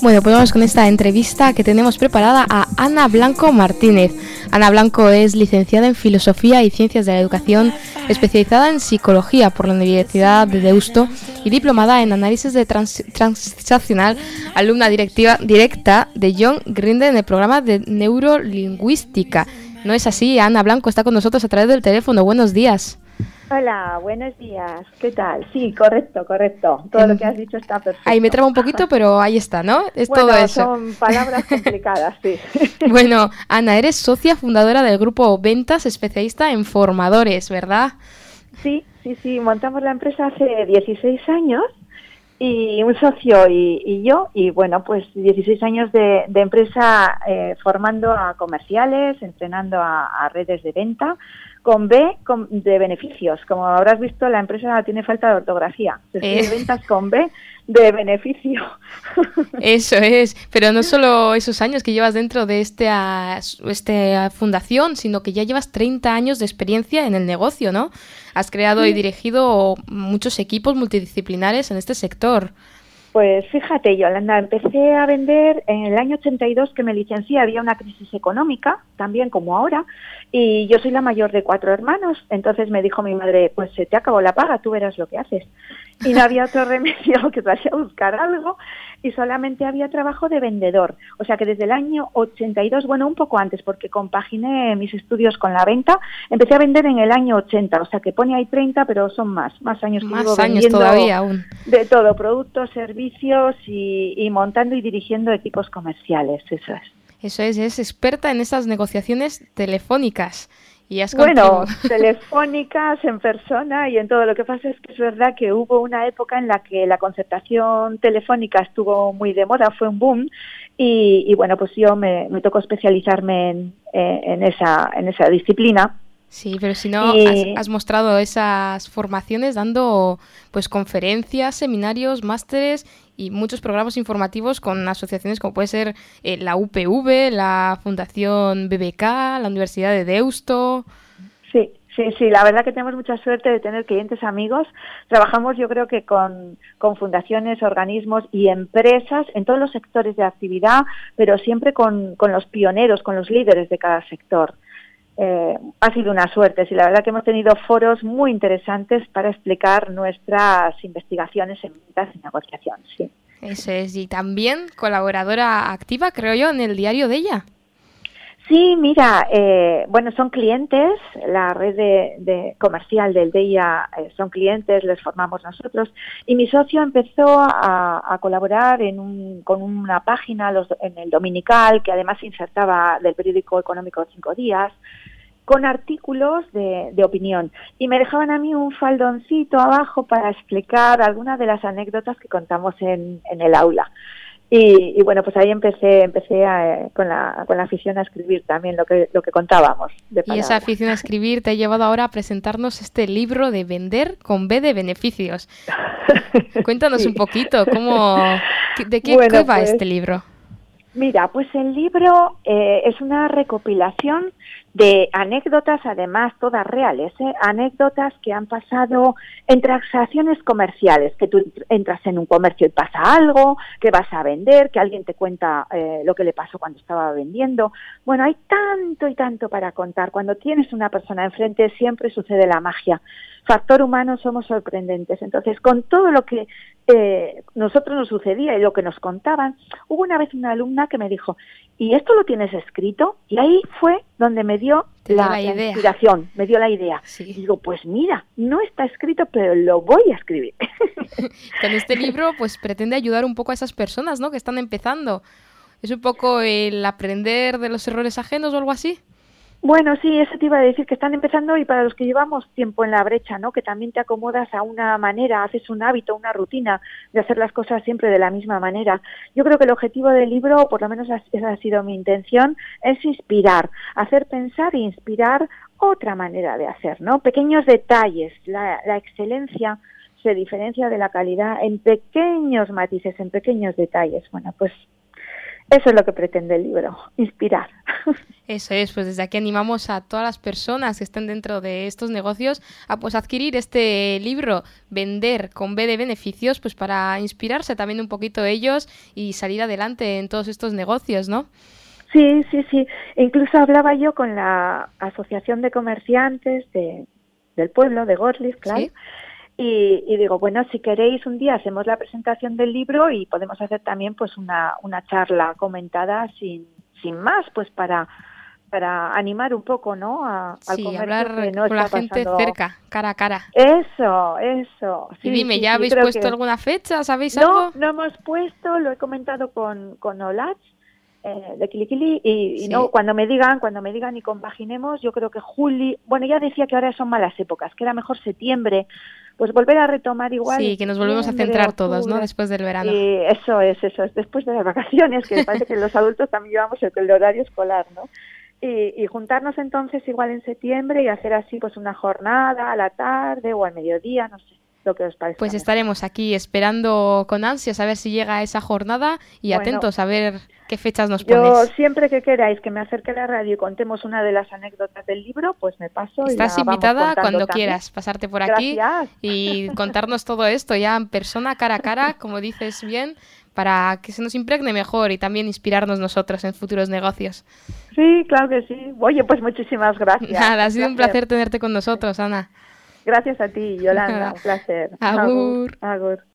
Bueno, pues vamos con esta entrevista que tenemos preparada a Ana Blanco Martínez. Ana Blanco es licenciada en Filosofía y Ciencias de la Educación, especializada en Psicología por la Universidad de Deusto y diplomada en Análisis de Transaccional, alumna directa de John Grinder en el programa de Neurolingüística. ¿No es así? Ana Blanco está con nosotros a través del teléfono. Buenos días. Hola, buenos días. ¿Qué tal? Sí, correcto. Todo lo que has dicho está perfecto. Ahí me traba un poquito, pero ahí está, ¿no? Es bueno, todo eso. Son palabras complicadas, sí. Bueno, Ana, eres socia fundadora del grupo Ventas, especialista en formadores, ¿verdad? Sí. Montamos la empresa hace 16 años y un socio y yo, y bueno, pues 16 años de empresa formando a comerciales, entrenando a redes de venta, con B de beneficios. Como habrás visto, la empresa tiene falta de ortografía. Se escribe ventas con B de beneficio. Eso es, pero no solo esos años que llevas dentro de esta fundación, sino que ya llevas 30 años de experiencia en el negocio, ¿no? Has creado y dirigido muchos equipos multidisciplinares en este sector. Pues fíjate, Yolanda, empecé a vender en el año 82, que me licencié, había una crisis económica, también como ahora, y yo soy la mayor de 4 hermanos, entonces me dijo mi madre, pues se te acabó la paga, tú verás lo que haces. Y no había otro remedio que salir a buscar algo, y solamente había trabajo de vendedor. O sea que desde el año 82, bueno, un poco antes, porque compaginé mis estudios con la venta, empecé a vender en el año 80, o sea que pone ahí 30, pero son más años que llevo vendiendo todavía aún. De todo, productos, servicios y montando y dirigiendo equipos comerciales, eso es. Eso es experta en esas negociaciones telefónicas. Y telefónicas, en persona y en todo. Lo que pasa es que es verdad que hubo una época en la que la concertación telefónica estuvo muy de moda, fue un boom, y bueno, pues yo me tocó especializarme en esa disciplina. Sí, pero si no, has mostrado esas formaciones dando pues conferencias, seminarios, másteres y muchos programas informativos con asociaciones como puede ser la UPV, la Fundación BBK, la Universidad de Deusto. Sí, la verdad que tenemos mucha suerte de tener clientes amigos. Trabajamos, yo creo que con fundaciones, organismos y empresas en todos los sectores de actividad, pero siempre con los pioneros, con los líderes de cada sector. Ha sido una suerte, sí, la verdad que hemos tenido foros muy interesantes para explicar nuestras investigaciones en ventas y negociación, sí. Eso es, y también colaboradora activa, creo yo, en el diario de ella. Sí, mira, bueno, son clientes, la red de comercial del DEIA son clientes, les formamos nosotros, y mi socio empezó a colaborar con una página en el Dominical, que además se insertaba del periódico económico 5 Días, con artículos de opinión, y me dejaban a mí un faldoncito abajo para explicar algunas de las anécdotas que contamos en el aula. Y bueno, pues ahí empecé con la afición a escribir también lo que contábamos. Y esa afición a escribir te ha llevado ahora a presentarnos este libro de Vender con B de beneficios. Cuéntanos un poquito, ¿de qué va este libro? Mira, pues el libro es una recopilación de anécdotas, además todas reales, anécdotas que han pasado en transacciones comerciales, que tú entras en un comercio y pasa algo, que vas a vender, que alguien te cuenta lo que le pasó cuando estaba vendiendo. Bueno, hay tanto y tanto para contar. Cuando tienes una persona enfrente siempre sucede la magia. Factor humano, somos sorprendentes. Entonces, con todo lo que nosotros nos sucedía y lo que nos contaban, hubo una vez una alumna que me dijo, ¿y esto lo tienes escrito? Y ahí fue donde me dio la inspiración, me dio la idea. Sí. Y digo, pues mira, no está escrito, pero lo voy a escribir. Con este libro, pues pretende ayudar un poco a esas personas, ¿no?, que están empezando. ¿Es un poco el aprender de los errores ajenos o algo así? Bueno, sí, eso te iba a decir, que están empezando, y para los que llevamos tiempo en la brecha, ¿no?, que también te acomodas a una manera, haces un hábito, una rutina de hacer las cosas siempre de la misma manera. Yo creo que el objetivo del libro, por lo menos esa ha sido mi intención, es inspirar, hacer pensar e inspirar otra manera de hacer, ¿no? Pequeños detalles. La excelencia se diferencia de la calidad en pequeños matices, en pequeños detalles. Bueno, pues Eso es lo que pretende el libro, inspirar. Eso es, pues desde aquí animamos a todas las personas que estén dentro de estos negocios a pues adquirir este libro, Vender con B de beneficios, pues para inspirarse también un poquito ellos y salir adelante en todos estos negocios, ¿no? Sí. Incluso hablaba yo con la Asociación de Comerciantes del pueblo, de Gorliz, claro. ¿Sí? Y digo, bueno, si queréis un día hacemos la presentación del libro y podemos hacer también pues una charla comentada sin más, pues para animar un poco, ¿no? Al comercio, hablar que no con la está gente pasando... cerca, cara a cara. Eso. Sí, y dime, ¿ya habéis puesto alguna fecha? ¿Sabéis algo? No hemos puesto, lo he comentado con Olach, de Quilikili, y no, cuando me digan y compaginemos, yo creo que julio, bueno, ya decía que ahora son malas épocas, que era mejor septiembre, pues volver a retomar igual. Sí, que nos volvemos a centrar todos, ¿no? Después del verano. Y eso es, después de las vacaciones, que parece que los adultos también llevamos el horario escolar, ¿no? Y juntarnos entonces igual en septiembre y hacer así pues una jornada a la tarde o al mediodía, no sé. Lo que os parezca. Pues estaremos aquí esperando con ansias a ver si llega esa jornada y atentos a ver qué fechas nos pones. Yo siempre que queráis que me acerque a la radio y contemos una de las anécdotas del libro, pues me paso. Estás invitada cuando quieras pasarte por aquí. Gracias. Y contarnos todo esto ya en persona, cara a cara, como dices bien, para que se nos impregne mejor y también inspirarnos nosotros en futuros negocios. Sí, claro que sí. Oye, pues muchísimas gracias. Nada, ha sido un placer tenerte con nosotros, Ana. Gracias a ti, Yolanda, un placer. Agur. Agur.